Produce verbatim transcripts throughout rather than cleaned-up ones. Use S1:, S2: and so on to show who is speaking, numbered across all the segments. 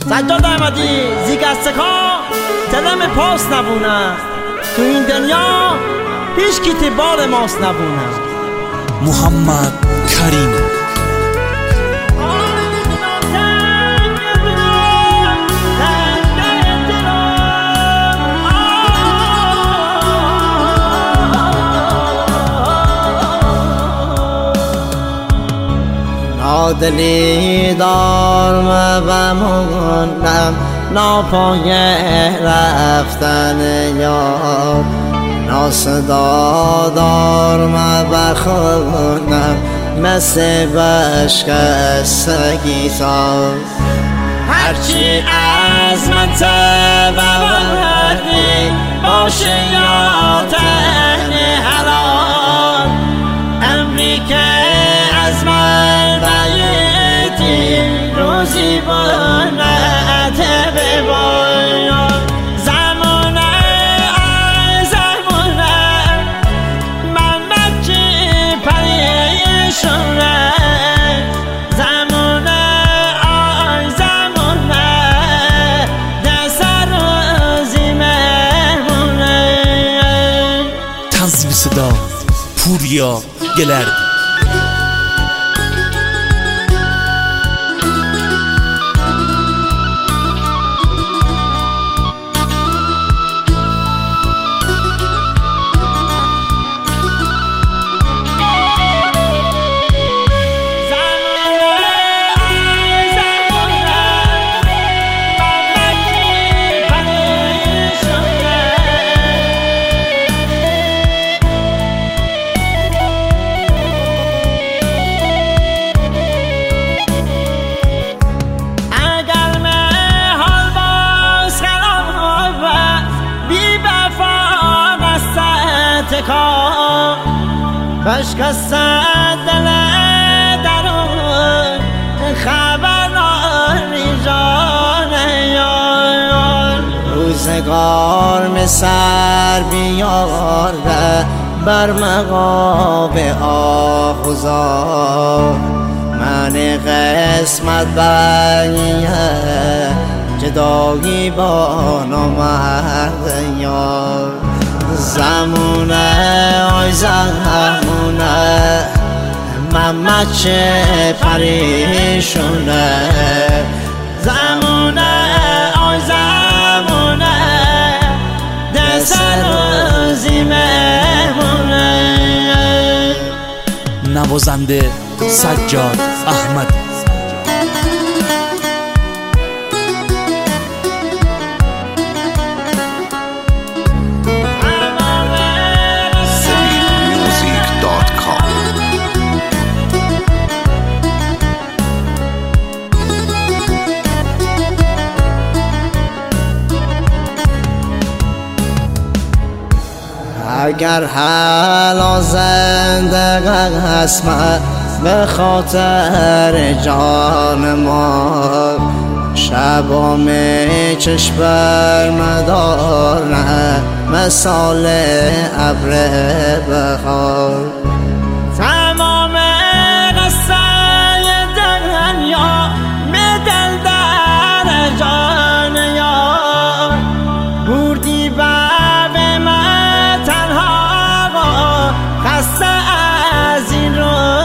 S1: سجاد احمدی زیگستکا تلم پاس نبونه تو این دنیا هیچ کی تبار ماست نبونه.
S2: محمد کریم
S1: نادلی دار مبمونم ناپای رفتن یار، ناصدا دار مبخونم مثل بشکستگی تار. هرچی از من تبردی باشه یا تن حلال، امریکه از من بایدی روزی بانت بباید. زمونه آی زمونه من بچه پریشونه، زمونه آی زمونه دست روزی مهمونه.
S2: تنظیم صدا پوریا گلرد.
S1: بشکست دل درون خبرانی جان یار، روزگار مسر بیارده بر مقاب آخوزار. من قسمت بریه جدایی با نامرد یار. زمونه آی زمونه من چه پریشونه، زمونه آی زمونه دست روزی مهمونه.
S2: نوازنده سجاد احمدی.
S1: اگر حالا زنده قسمت به خاطر جان ما، شبام چشم بر مدار نه مثال ابر بهار. تمام قصه دنیا بدل در جان یار، بردی باب من تنها خسته از این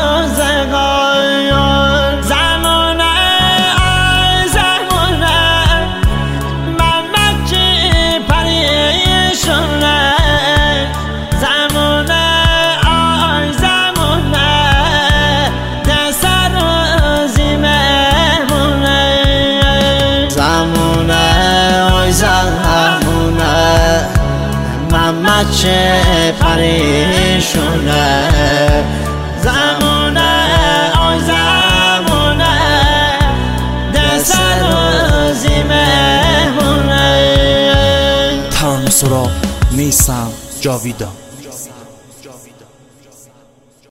S1: روزگار. زمونه آی زمونه من بچه پریشونه، زمونه آی زمونه دست روزی مهمونه، زمونه آی زمونه من بچه پریشونه، زمونه آی زمونه دست روزی مهمونه.
S2: ترانه سرا میسم جاویدا.